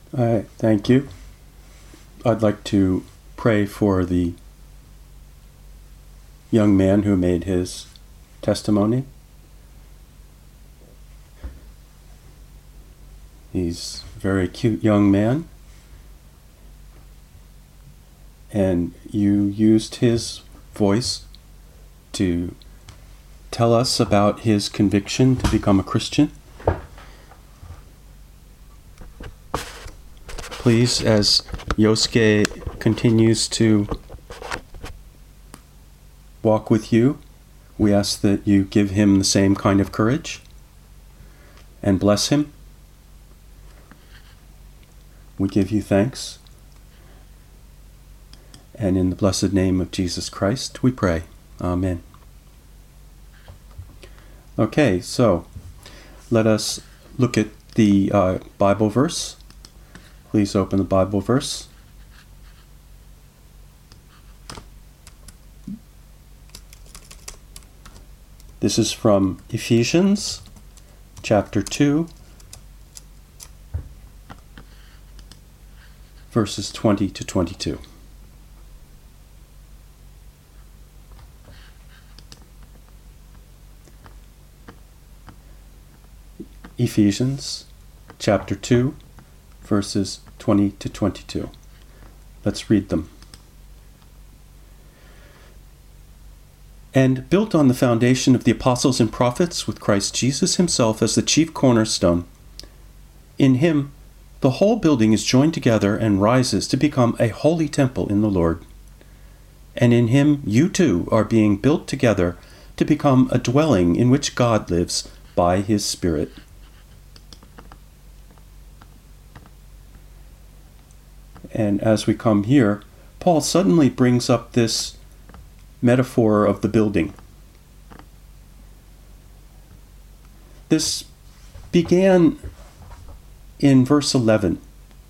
Thank you. I'd like to pray for the young man who made his testimony. He's a very cute young man, and you used his voice to tell us about his conviction to become a Christian. Please, as Yosuke continues to walk with you, we ask that you give him the same kind of courage and bless him. We give you thanks. And in the blessed name of Jesus Christ, we pray. Amen. Okay, so let us look at the Bible verse. Please open the Bible verse. This is from Ephesians chapter 2, verses 20 to 22. Ephesians chapter 2, verses 20 to 22. Let's read them. And built on the foundation of the apostles and prophets, with Christ Jesus himself as the chief cornerstone, in him the whole building is joined together and rises to become a holy temple in the Lord. And in him you too are being built together to become a dwelling in which God lives by his Spirit. And as we come here, Paul suddenly brings up this metaphor of the building. This began in verse 11.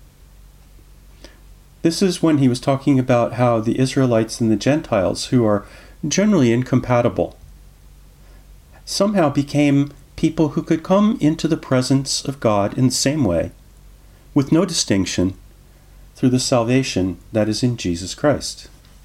This is when he was talking about how the Israelites and the Gentiles, who are generally incompatible, somehow became people who could come into the presence of God in the same way, with no distinction, through the salvation that is in Jesus Christ.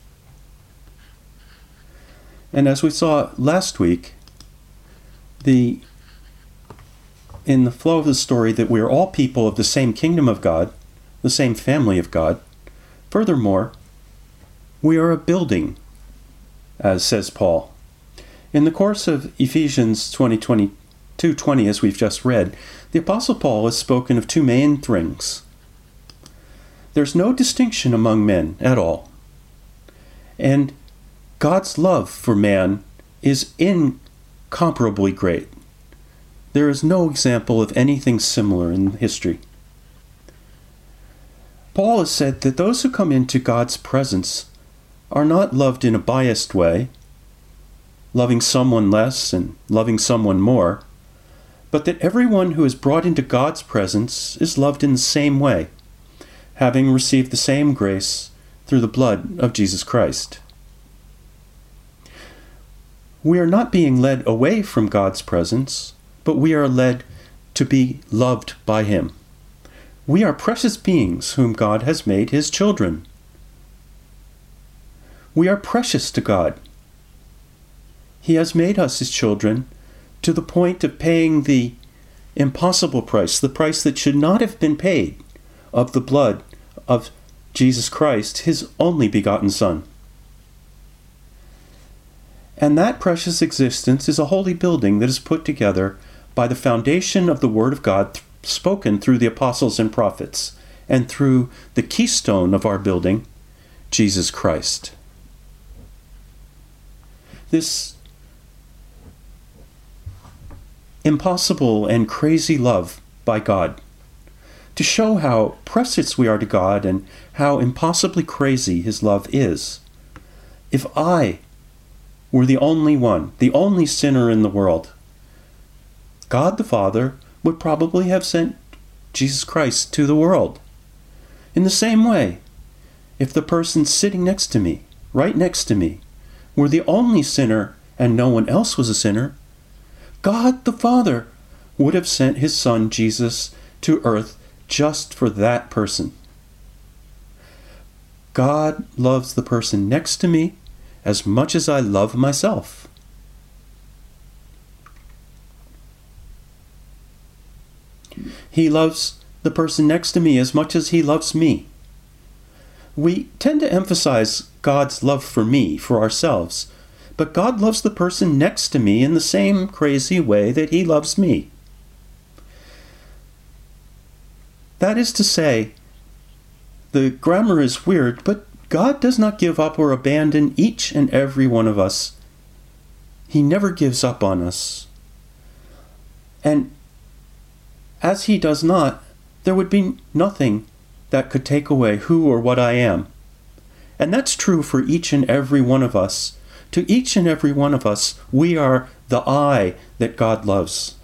And as we saw last week, in the flow of the story, that we are all people of the same kingdom of God, the same family of God. Furthermore, we are a building, as says Paul. In the course of Ephesians 2:20, as we've just read, the Apostle Paul has spoken of two main things. There's no distinction among men at all. And God's love for man is incomparably great. There is no example of anything similar in history. Paul has said that those who come into God's presence are not loved in a biased way, loving someone less and loving someone more, but that everyone who is brought into God's presence is loved in the same way, having received the same grace through the blood of Jesus Christ. We are not being led away from God's presence, but we are led to be loved by him. We are precious beings whom God has made his children. We are precious to God. He has made us his children to the point of paying the impossible price, the price that should not have been paid, of the blood of Jesus Christ, his only begotten Son. And that precious existence is a holy building that is put together by the foundation of the Word of God spoken through the apostles and prophets, and through the keystone of our building, Jesus Christ. This impossible and crazy love by God, to show how precious we are to God and how impossibly crazy his love is. If I were the only one, the only sinner in the world, God the Father would probably have sent Jesus Christ to the world. In the same way, if the person sitting next to me, right next to me, were the only sinner and no one else was a sinner, God the Father would have sent his Son Jesus to earth just for that person. God loves the person next to me as much as I love myself. He loves the person next to me as much as he loves me. We tend to emphasize God's love for me, for ourselves, but God loves the person next to me in the same crazy way that he loves me. That is to say, the grammar is weird, but God does not give up or abandon each and every one of us. He never gives up on us. And as he does not, there would be nothing that could take away who or what I am. And that's true for each and every one of us. To each and every one of us, we are the I that God loves.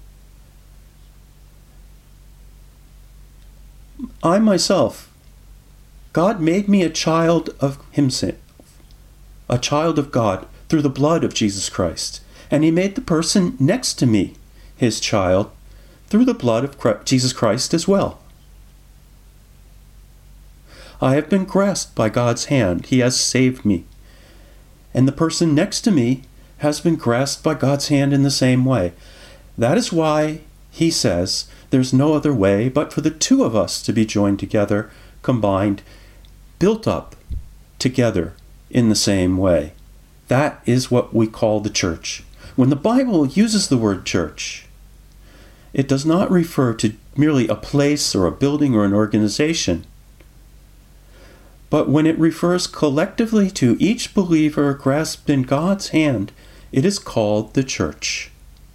I myself, God made me a child of himself, a child of God through the blood of Jesus Christ. And he made the person next to me his child through the blood of Jesus Christ as well. I have been grasped by God's hand. He has saved me. And the person next to me has been grasped by God's hand in the same way. That is why he says there's no other way but for the two of us to be joined together, combined, built up together in the same way. That is what we call the church. When the Bible uses the word church, it does not refer to merely a place or a building or an organization. But when it refers collectively to each believer grasped in God's hand, it is called the church.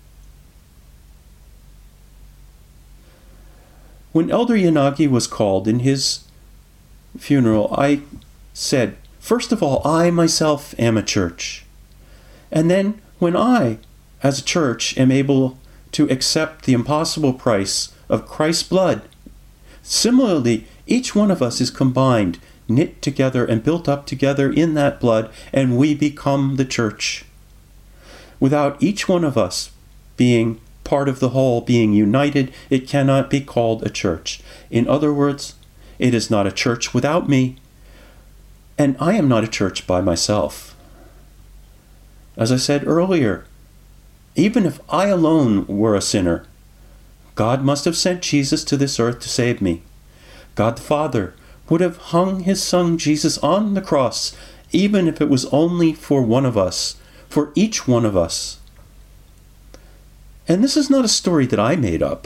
When Elder Yanagi was called in his funeral, I said, first of all, I myself am a church. And then when I, as a church, am able to accept the impossible price of Christ's blood, similarly, each one of us is combined, knit together and built up together in that blood, and we become the church. Without each one of us being part of the whole, being united, it cannot be called a church. In other words, it is not a church without me, and I am not a church by myself. As I said earlier, even if I alone were a sinner, God must have sent Jesus to this earth to save me. God the Father would have hung his Son Jesus on the cross, even if it was only for one of us, for each one of us. And this is not a story that I made up.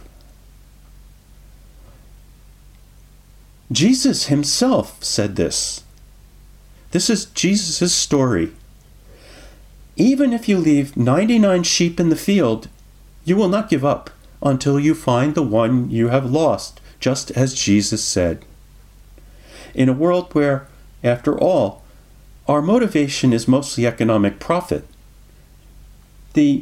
Jesus himself said this. This is Jesus' story. Even if you leave 99 sheep in the field, you will not give up until you find the one you have lost, just as Jesus said. In a world where, after all, our motivation is mostly economic profit, the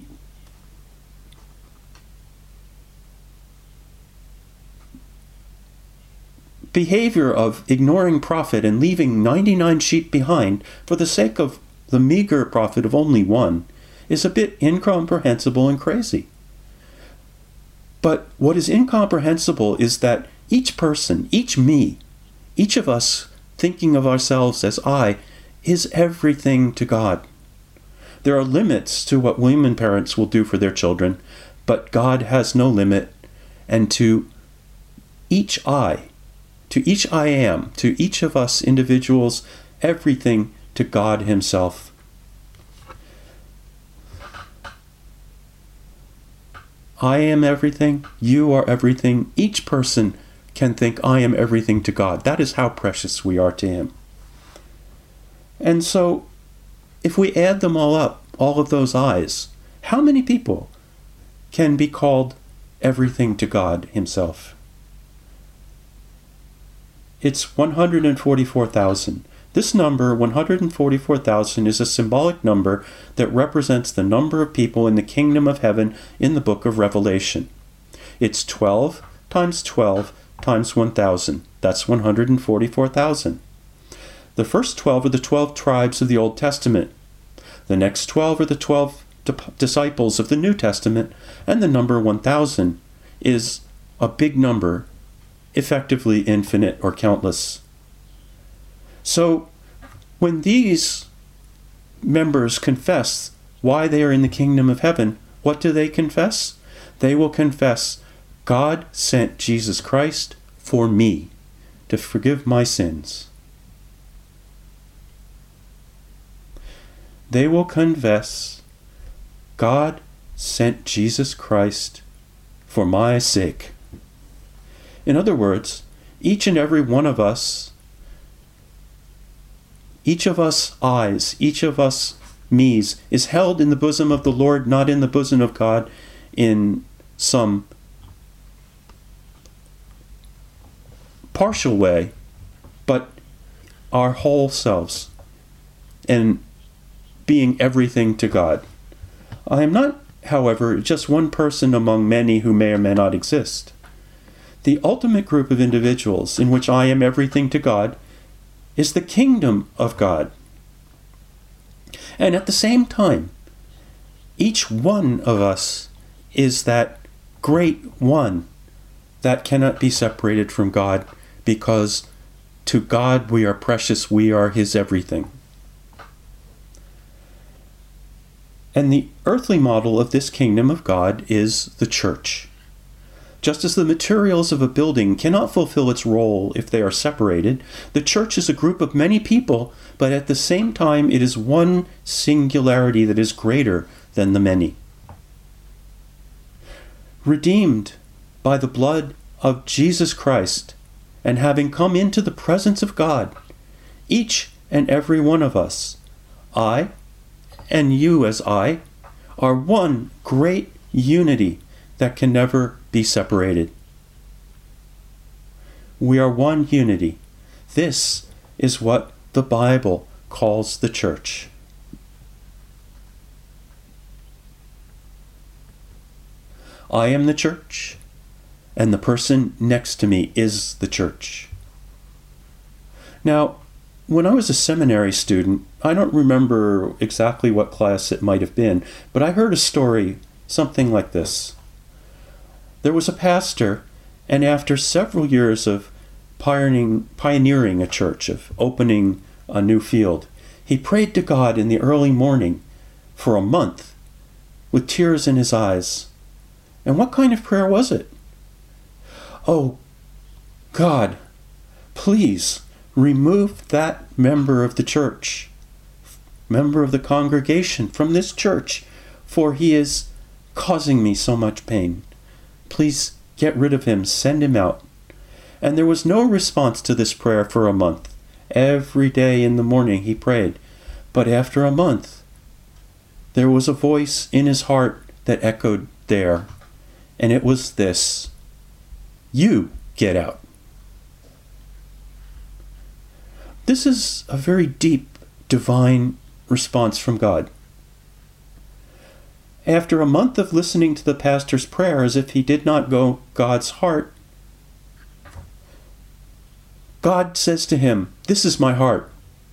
behavior of ignoring profit and leaving 99 sheep behind for the sake of the meager profit of only one is a bit incomprehensible and crazy. But what is incomprehensible is that each person, each me, each of us thinking of ourselves as I, is everything to God. There are limits to what women parents will do for their children, but God has no limit, and to each I am, to each of us individuals, everything to God himself. I am everything, you are everything, each person can think I am everything to God. That is how precious we are to him. And so, if we add them all up, all of those I's, how many people can be called everything to God himself? It's 144,000. This number, 144,000, is a symbolic number that represents the number of people in the kingdom of heaven in the book of Revelation. It's 12 times 12 times 1,000. That's 144,000. The first 12 are the 12 tribes of the Old Testament. The next 12 are the 12 disciples of the New Testament, and the number 1,000 is a big number effectively infinite or countless. So when these members confess why they are in the kingdom of heaven, what do they confess? They will confess, God sent Jesus Christ for me to forgive my sins. They will confess, God sent Jesus Christ for my sake. In other words, each and every one of us, each of us I's, each of us me's, is held in the bosom of the Lord, not in the bosom of God in some partial way, but our whole selves, and being everything to God. I am not, however, just one person among many who may or may not exist. The ultimate group of individuals in which I am everything to God is the kingdom of God. And at the same time, each one of us is that great one that cannot be separated from God, because to God we are precious, we are His everything. And the earthly model of this kingdom of God is the church. Just as the materials of a building cannot fulfill its role if they are separated, the church is a group of many people, but at the same time it is one singularity that is greater than the many. Redeemed by the blood of Jesus Christ, and having come into the presence of God, each and every one of us, I and you as I, are one great unity that can never be separated. We are one unity. This is what the Bible calls the church. I am the church, and the person next to me is the church. Now, when I was a seminary student, I don't remember exactly what class it might have been, but I heard a story, something like this. There was a pastor, and after several years of pioneering a church, of opening a new field, he prayed to God in the early morning for a month with tears in his eyes. And what kind of prayer was it? Oh, God, please remove that member of the church, member of the congregation from this church, for he is causing me so much pain. Please get rid of him, send him out. And there was no response to this prayer for a month. Every day in the morning he prayed. But after a month, there was a voice in his heart that echoed there. And it was this: you get out. This is a very deep, divine response from God. After a month of listening to the pastor's prayer as if he did not know God's heart, God says to him, "This is my heart.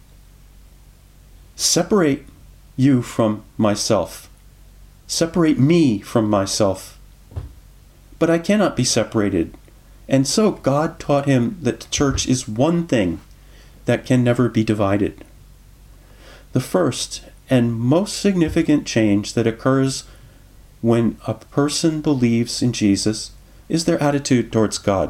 Separate you from myself. Separate me from myself. But I cannot be separated." And so God taught him that the church is one thing that can never be divided. The first and most significant change that occurs when a person believes in Jesus is their attitude towards God.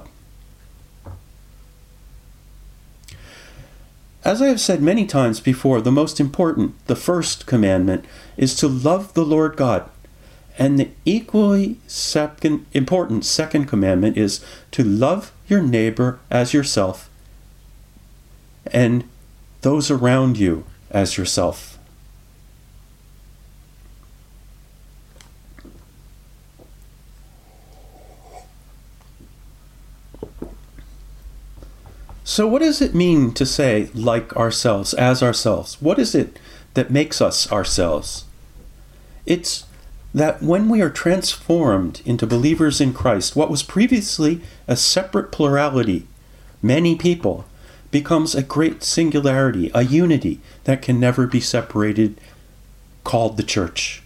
As I have said many times before, the most important, the first commandment, is to love the Lord God. And the equally important second commandment is to love your neighbor as yourself, and those around you as yourself. So what does it mean to say like ourselves, as ourselves? What is it that makes us ourselves? It's that when we are transformed into believers in Christ, what was previously a separate plurality, many people, becomes a great singularity, a unity that can never be separated, called the church.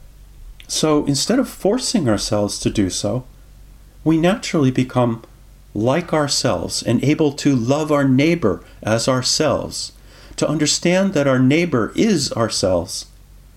So instead of forcing ourselves to do so, we naturally become like ourselves and able to love our neighbor as ourselves, to understand that our neighbor is ourselves.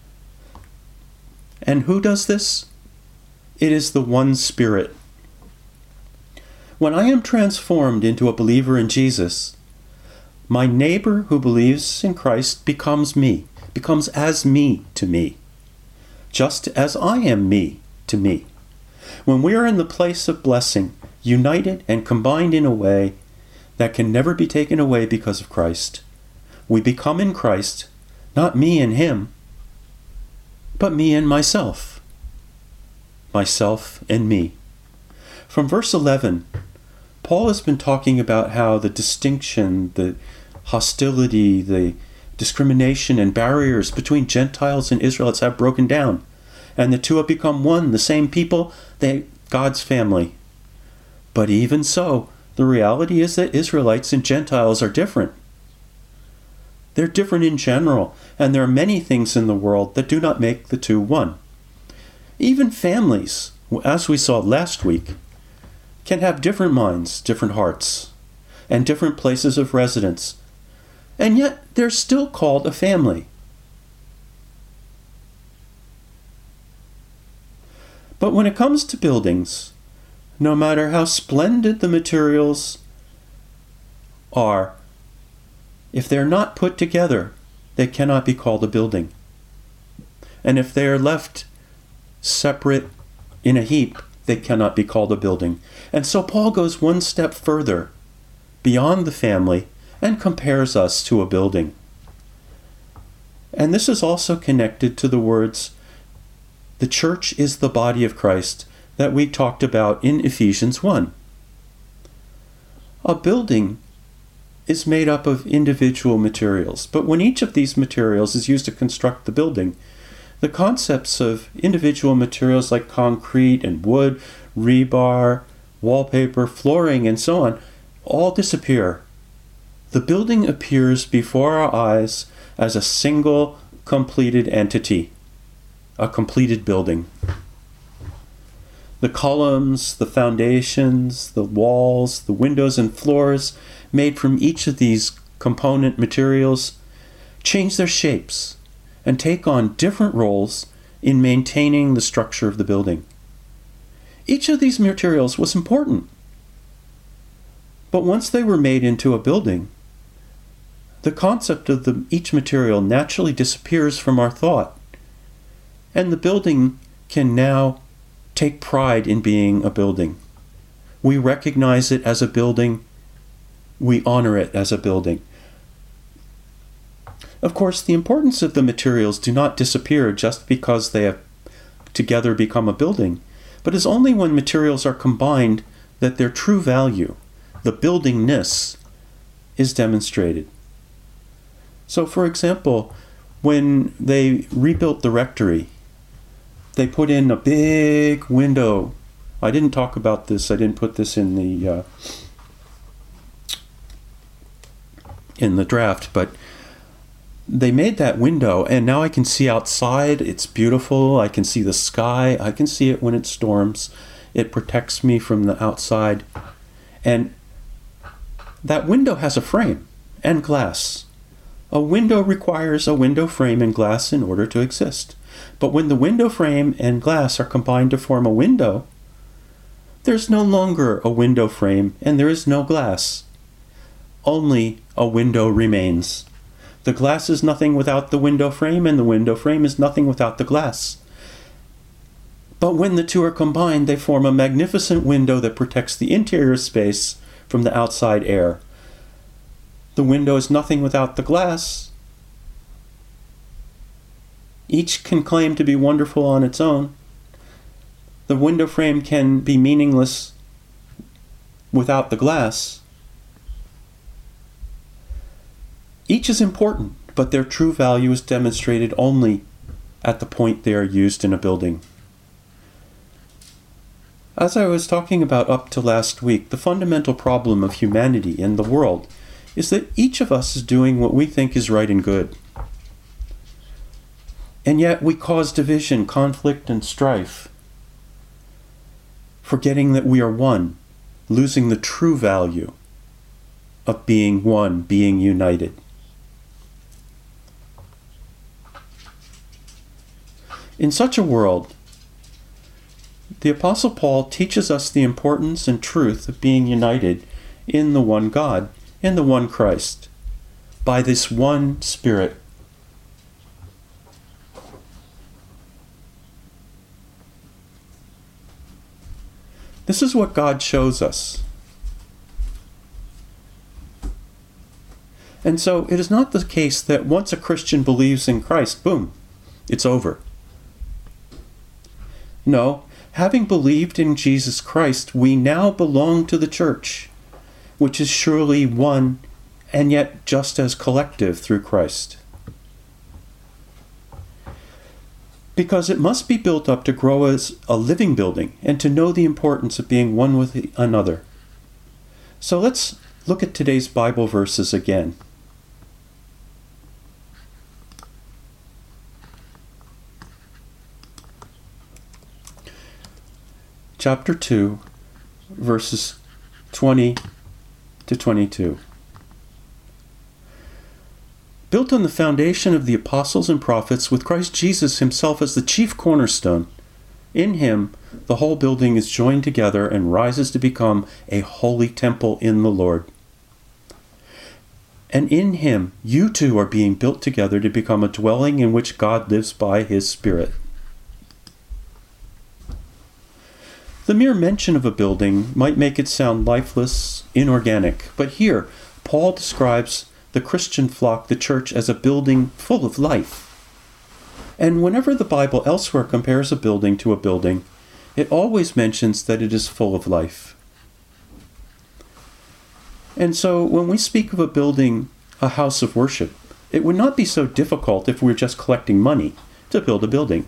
And who does this? It is the one Spirit. When I am transformed into a believer in Jesus, my neighbor who believes in Christ becomes me, becomes as me to me, just as I am me to me. When we are in the place of blessing, united and combined in a way that can never be taken away because of Christ, we become in Christ, not me and him, but me and myself and me. From verse 11, Paul has been talking about how the distinction, the hostility, the discrimination and barriers between Gentiles and Israelites have broken down, and the two have become one, the same people, God's family. But even so, the reality is that Israelites and Gentiles are different. They're different in general, and there are many things in the world that do not make the two one. Even families, as we saw last week, can have different minds, different hearts, and different places of residence, and yet they're still called a family. But when it comes to buildings, no matter how splendid the materials are, if they're not put together, they cannot be called a building. And if they are left separate in a heap, they cannot be called a building. And so Paul goes one step further, beyond the family, and compares us to a building. And this is also connected to the words, the church is the body of Christ, that we talked about in Ephesians 1. A building is made up of individual materials, but when each of these materials is used to construct the building, the concepts of individual materials like concrete and wood, rebar, wallpaper, flooring, and so on, all disappear. The building appears before our eyes as a single, completed entity, a completed building. The columns, the foundations, the walls, the windows and floors made from each of these component materials change their shapes and take on different roles in maintaining the structure of the building. Each of these materials was important, but once they were made into a building, the concept of each material naturally disappears from our thought, and the building can now take pride in being a building. We recognize it as a building. We honor it as a building. Of course, the importance of the materials do not disappear just because they have together become a building, but it's only when materials are combined that their true value, the buildingness, is demonstrated. So, for example, when they rebuilt the rectory, they put in a big window. I didn't talk about this. I didn't put this in the draft, but they made that window, and now I can see outside. It's beautiful. I can see the sky. I can see it when it storms. It protects me from the outside. And that window has a frame and glass. A window requires a window frame and glass in order to exist. But when the window frame and glass are combined to form a window, there's no longer a window frame and there is no glass. Only a window remains. The glass is nothing without the window frame, and the window frame is nothing without the glass. But when the two are combined, they form a magnificent window that protects the interior space from the outside air. The window is nothing without the glass. Each can claim to be wonderful on its own. The window frame can be meaningless without the glass. Each is important, but their true value is demonstrated only at the point they are used in a building. As I was talking about up to last week, the fundamental problem of humanity and the world is that each of us is doing what we think is right and good. And yet we cause division, conflict, and strife, forgetting that we are one, losing the true value of being one, being united. In such a world, the Apostle Paul teaches us the importance and truth of being united in the one God, in the one Christ, by this one Spirit. This is what God shows us. And so it is not the case that once a Christian believes in Christ, boom, it's over. No, having believed in Jesus Christ, we now belong to the church, which is surely one and yet just as collective through Christ. Because it must be built up to grow as a living building and to know the importance of being one with another. So let's look at today's Bible verses again. Chapter 2, verses 20 to 22. Built on the foundation of the apostles and prophets, with Christ Jesus himself as the chief cornerstone, in him the whole building is joined together and rises to become a holy temple in the Lord. And in him you too are being built together to become a dwelling in which God lives by his Spirit. The mere mention of a building might make it sound lifeless, inorganic, but here Paul describes the Christian flock, the church, as a building full of life. And whenever the Bible elsewhere compares a building to a building, it always mentions that it is full of life. And so when we speak of a building, a house of worship, it would not be so difficult if we were just collecting money to build a building.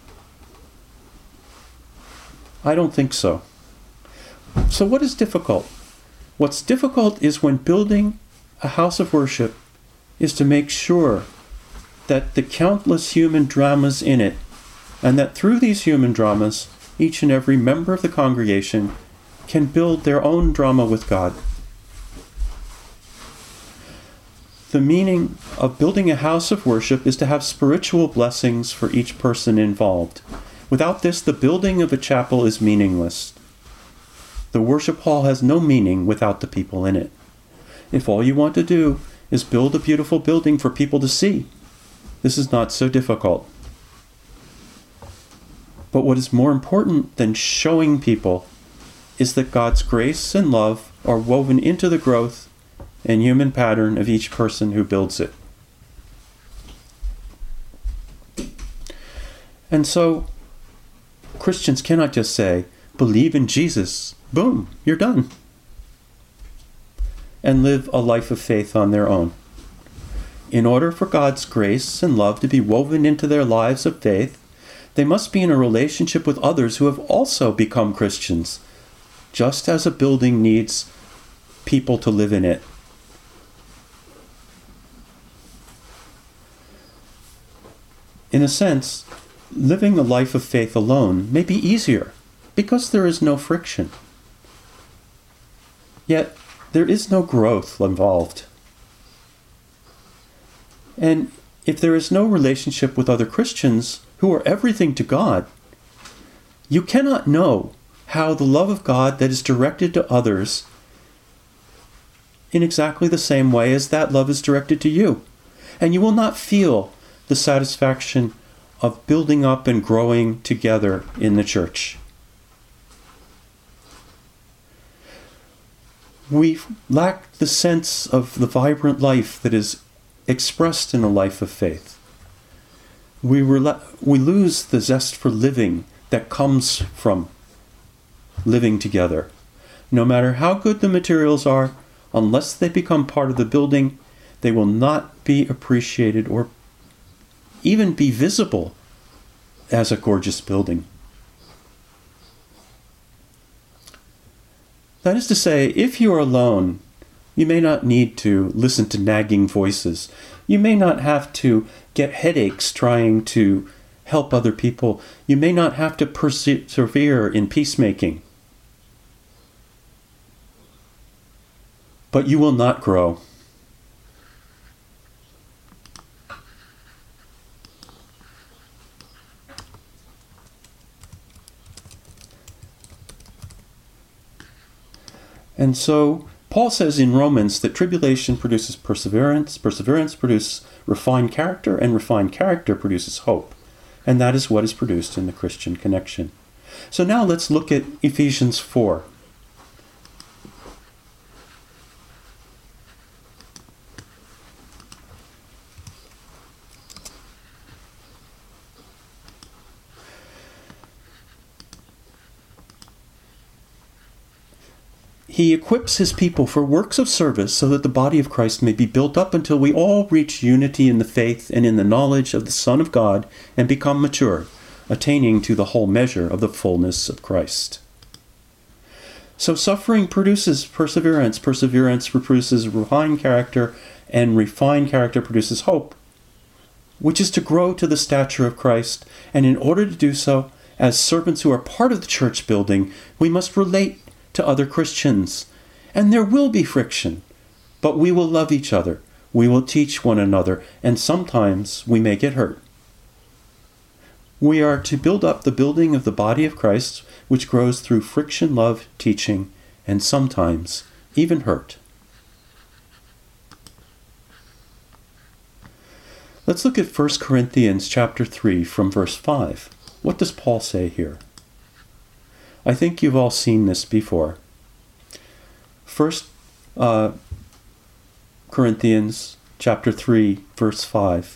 I don't think so. So what is difficult? What's difficult is when building a house of worship is to make sure that the countless human dramas in it, and that through these human dramas, each and every member of the congregation can build their own drama with God. The meaning of building a house of worship is to have spiritual blessings for each person involved. Without this, the building of a chapel is meaningless. The worship hall has no meaning without the people in it. If all you want to do is build a beautiful building for people to see, this is not so difficult. But what is more important than showing people is that God's grace and love are woven into the growth and human pattern of each person who builds it. And so, Christians cannot just say, believe in Jesus, boom, you're done, and live a life of faith on their own. In order for God's grace and love to be woven into their lives of faith, they must be in a relationship with others who have also become Christians, just as a building needs people to live in it. In a sense, living the life of faith alone may be easier because there is no friction. Yet, there is no growth involved. And if there is no relationship with other Christians who are everything to God, you cannot know how the love of God that is directed to others in exactly the same way as that love is directed to you. And you will not feel the satisfaction of building up and growing together in the church. We lack the sense of the vibrant life that is expressed in a life of faith. We lose the zest for living that comes from living together. No matter how good the materials are, unless they become part of the building, they will not be appreciated or even be visible as a gorgeous building. That is to say, if you are alone, you may not need to listen to nagging voices. You may not have to get headaches trying to help other people. You may not have to persevere in peacemaking. but you will not grow. And so Paul says in Romans that tribulation produces perseverance, perseverance produces refined character, and refined character produces hope. And that is what is produced in the Christian connection. So now let's look at Ephesians 4. He equips his people for works of service so that the body of Christ may be built up until we all reach unity in the faith and in the knowledge of the Son of God and become mature, attaining to the whole measure of the fullness of Christ. So suffering produces perseverance, perseverance produces refined character, and refined character produces hope, which is to grow to the stature of Christ. And in order to do so, as servants who are part of the church building, we must relate to other Christians. And there will be friction, but we will love each other. We will teach one another, and sometimes we may get hurt. We are to build up the building of the body of Christ, which grows through friction, love, teaching, and sometimes even hurt. Let's look at 1 Corinthians chapter 3 from verse 5. What does Paul say here? I think you've all seen this before. 1 Corinthians chapter 3, verse 5.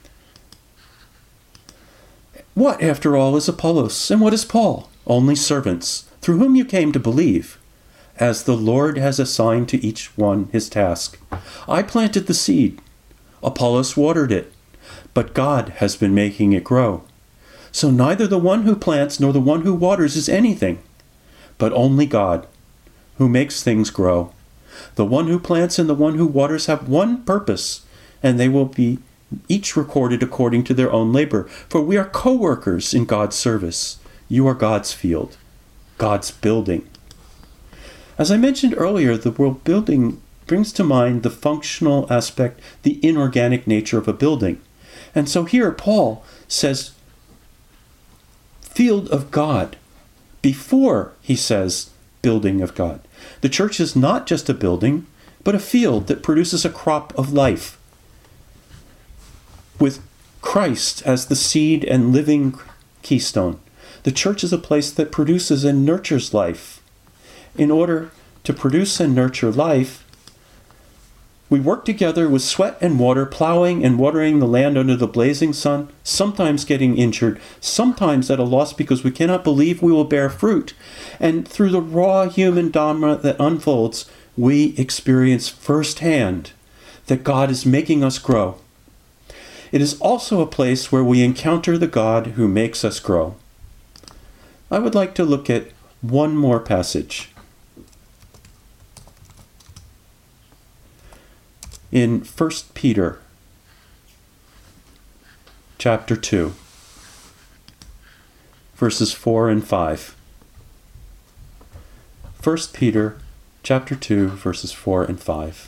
What, after all, is Apollos, and what is Paul? Only servants, through whom you came to believe, as the Lord has assigned to each one his task. I planted the seed, Apollos watered it, but God has been making it grow. So neither the one who plants nor the one who waters is anything, but only God, who makes things grow. The one who plants and the one who waters have one purpose, and they will be each recorded according to their own labor. For we are co-workers in God's service. You are God's field, God's building. As I mentioned earlier, the word building brings to mind the functional aspect, the inorganic nature of a building. And so here Paul says, field of God, before he says building of God. The church is not just a building, but a field that produces a crop of life. With Christ as the seed and living keystone, the church is a place that produces and nurtures life. In order to produce and nurture life, we work together with sweat and water, plowing and watering the land under the blazing sun, sometimes getting injured, sometimes at a loss because we cannot believe we will bear fruit. And through the raw human drama that unfolds, we experience firsthand that God is making us grow. It is also a place where we encounter the God who makes us grow. I would like to look at one more passage. In 1 Peter chapter 2, verses 4 and 5. 1 Peter chapter 2, verses 4 and 5.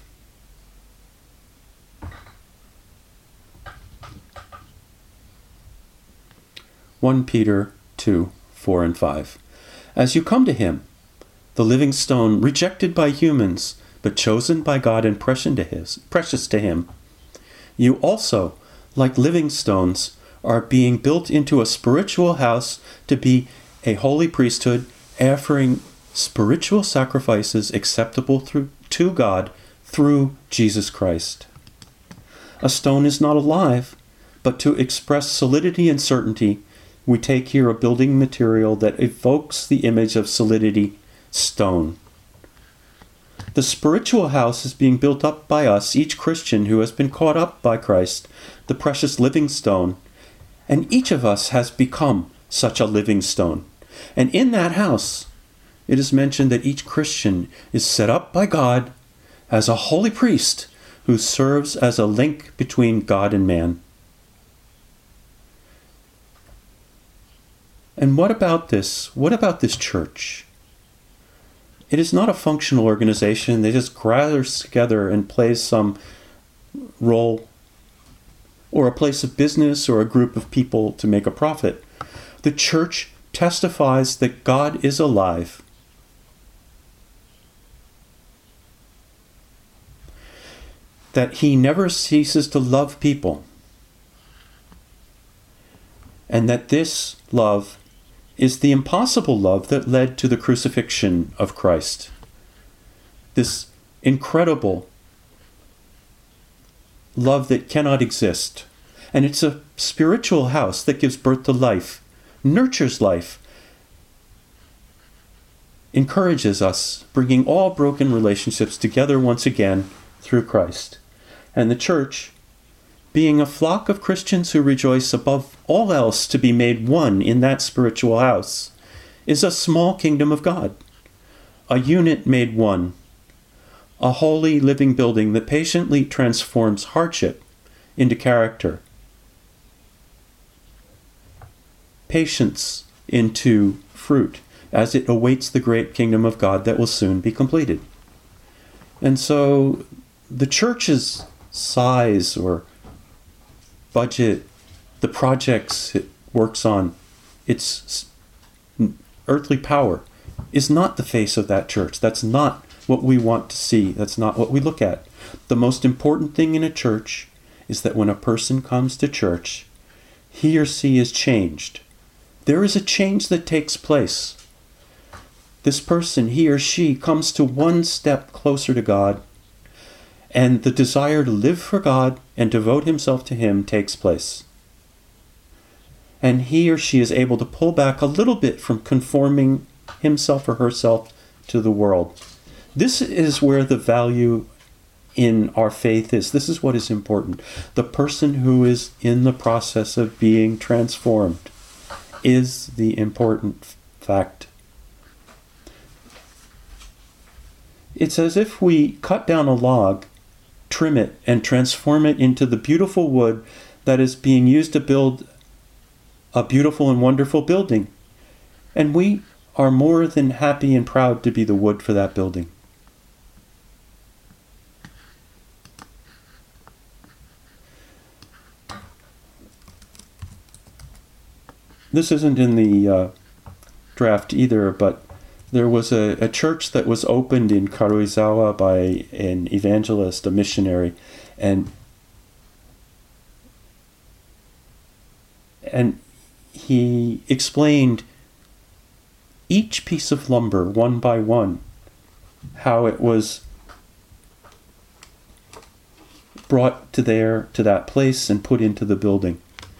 Peter 2, 4 and 5. As you come to him, the living stone, rejected by humans, but chosen by God and precious to him, you also, like living stones, are being built into a spiritual house to be a holy priesthood, offering spiritual sacrifices acceptable to God through Jesus Christ. A stone is not alive, but to express solidity and certainty, we take here a building material that evokes the image of solidity, stone. The spiritual house is being built up by us, each Christian who has been caught up by Christ, the precious living stone. And each of us has become such a living stone. And in that house, it is mentioned that each Christian is set up by God as a holy priest who serves as a link between God and man. And what about this? What about this church? It is not a functional organization. They just gathers together and plays some role, or a place of business, or a group of people to make a profit. The church testifies that God is alive. That he never ceases to love people. And that this love is the impossible love that led to the crucifixion of Christ. This incredible love that cannot exist. And it's a spiritual house that gives birth to life, nurtures life, encourages us, bringing all broken relationships together once again through Christ. And the church, being a flock of Christians who rejoice above all else to be made one in that spiritual house, is a small kingdom of God, a unit made one, a holy living building that patiently transforms hardship into character, patience into fruit, as it awaits the great kingdom of God that will soon be completed. And so the church's size or budget, the projects it works on, its earthly power, is not the face of that church. That's not what we want to see. That's not what we look at. The most important thing in a church is that when a person comes to church, he or she is changed. There is a change that takes place. This person, he or she, comes to one step closer to God, and the desire to live for God and devote himself to him takes place. And he or she is able to pull back a little bit from conforming himself or herself to the world. This is where the value in our faith is. This is what is important. The person who is in the process of being transformed is the important fact. It's as if we cut down a log, trim it, and transform it into the beautiful wood that is being used to build a beautiful and wonderful building. And we are more than happy and proud to be the wood for that building. This isn't in the draft either, but there was a church that was opened in Karuizawa by an evangelist, a missionary, and he explained each piece of lumber one by one, how it was brought to that place and put into the building.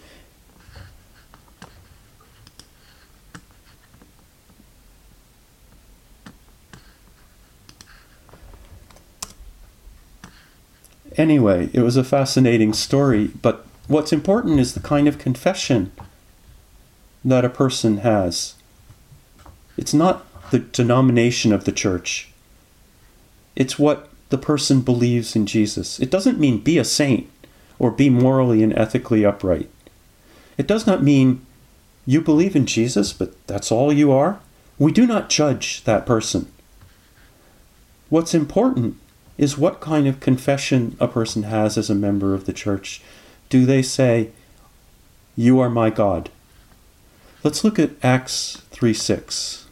Anyway, it was a fascinating story, but what's important is the kind of confession that a person has. It's not the denomination of the church. It's what the person believes in Jesus. It doesn't mean be a saint or be morally and ethically upright. It does not mean you believe in Jesus, but that's all you are. We do not judge that person. What's important is what kind of confession a person has as a member of the church. Do they say, "You are my God"? Let's look at Acts 3:6.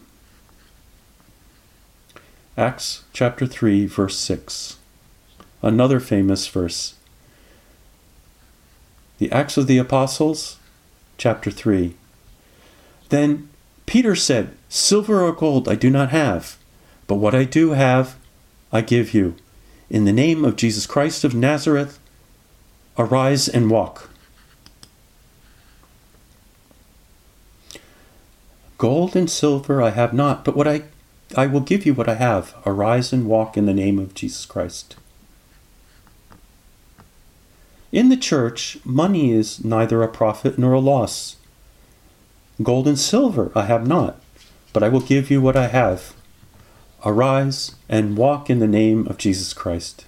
Acts chapter 3, verse 6. Another famous verse. The Acts of the Apostles, chapter 3. Then Peter said, "Silver or gold I do not have, but what I do have, I give you. In the name of Jesus Christ of Nazareth, arise and walk." Gold and silver I have not, but what I will give you what I have. Arise and walk in the name of Jesus Christ. In the church, money is neither a profit nor a loss. Gold and silver I have not, but I will give you what I have. Arise and walk in the name of Jesus Christ.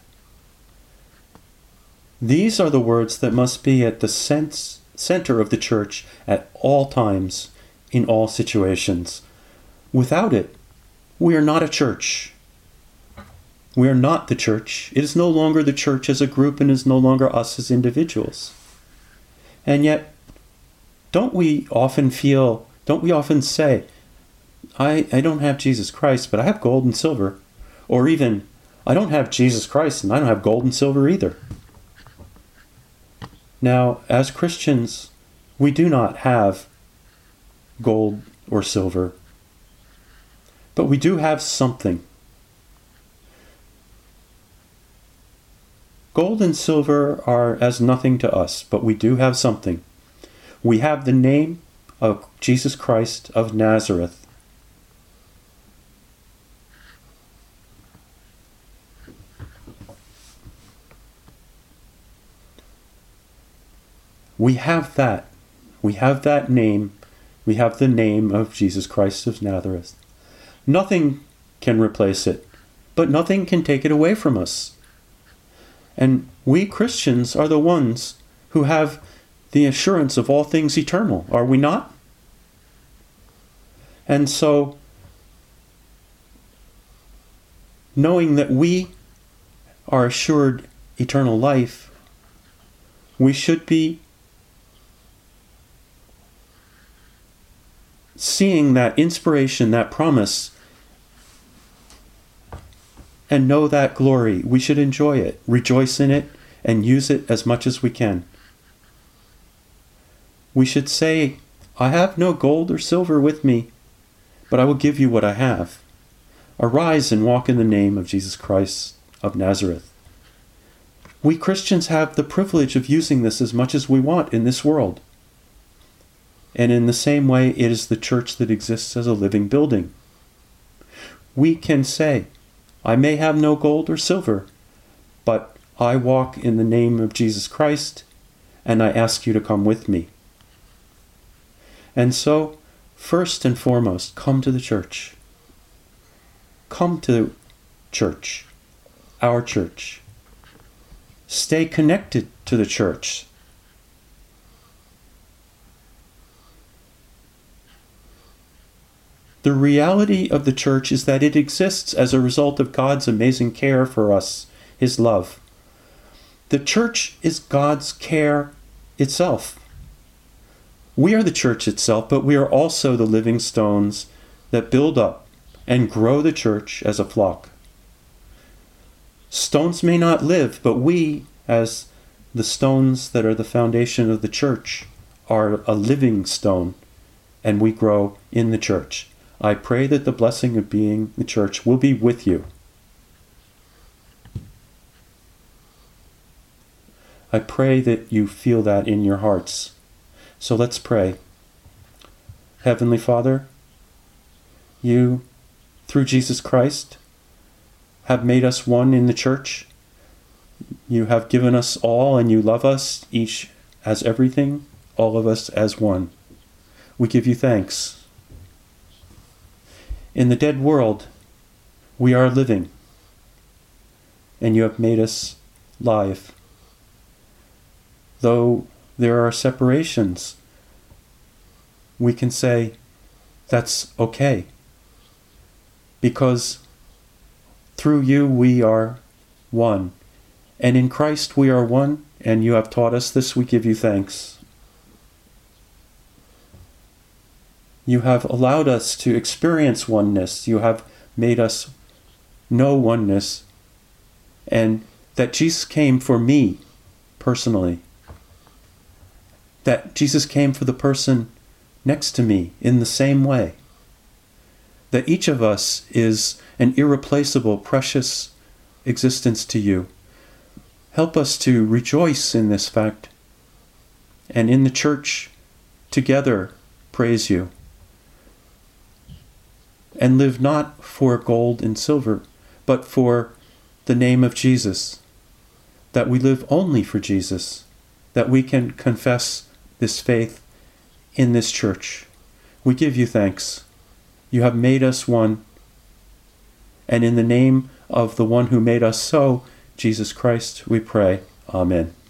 These are the words that must be at the center of the church at all times, in all situations. Without it, We are not a church. We are not the church. It is no longer the church as a group and is no longer us as individuals. And yet, don't we often say, I don't have Jesus Christ, but I have gold and silver. Or even, I don't have Jesus Christ and I don't have gold and silver either. Now, as Christians, we do not have gold or silver, but we do have something. Gold and silver are as nothing to us, but we do have something. We have the name of Jesus Christ of Nazareth. We have that. We have that name. We have the name of Jesus Christ of Nazareth. Nothing can replace it, but nothing can take it away from us. And we Christians are the ones who have the assurance of all things eternal, are we not? And so, knowing that we are assured eternal life, we should be seeing that inspiration, that promise, and know that glory. We should enjoy it, rejoice in it, and use it as much as we can. We should say, I have no gold or silver with me, but I will give you what I have. Arise and walk in the name of Jesus Christ of Nazareth. We Christians have the privilege of using this as much as we want in this world. And in the same way, it is the church that exists as a living building. We can say, I may have no gold or silver, but I walk in the name of Jesus Christ, and I ask you to come with me. And so, first and foremost, come to the church. Come to church, our church. Stay connected to the church. The reality of the church is that it exists as a result of God's amazing care for us, His love. The church is God's care itself. We are the church itself, but we are also the living stones that build up and grow the church as a flock. Stones may not live, but we, as the stones that are the foundation of the church, are a living stone, and we grow in the church. I pray that the blessing of being the church will be with you. I pray that you feel that in your hearts. So let's pray. Heavenly Father, you, through Jesus Christ, have made us one in the church. You have given us all, and you love us, each as everything, all of us as one. We give you thanks. In the dead world, we are living, and you have made us live. Though there are separations, we can say that's okay, because through you we are one, and in Christ we are one, and you have taught us this. We give you thanks. You have allowed us to experience oneness. You have made us know oneness. And that Jesus came for me personally. That Jesus came for the person next to me in the same way. That each of us is an irreplaceable, precious existence to you. Help us to rejoice in this fact. And in the church, together, praise you. And live not for gold and silver, but for the name of Jesus. That we live only for Jesus. That we can confess this faith in this church. We give you thanks. You have made us one. And in the name of the one who made us so, Jesus Christ, we pray. Amen.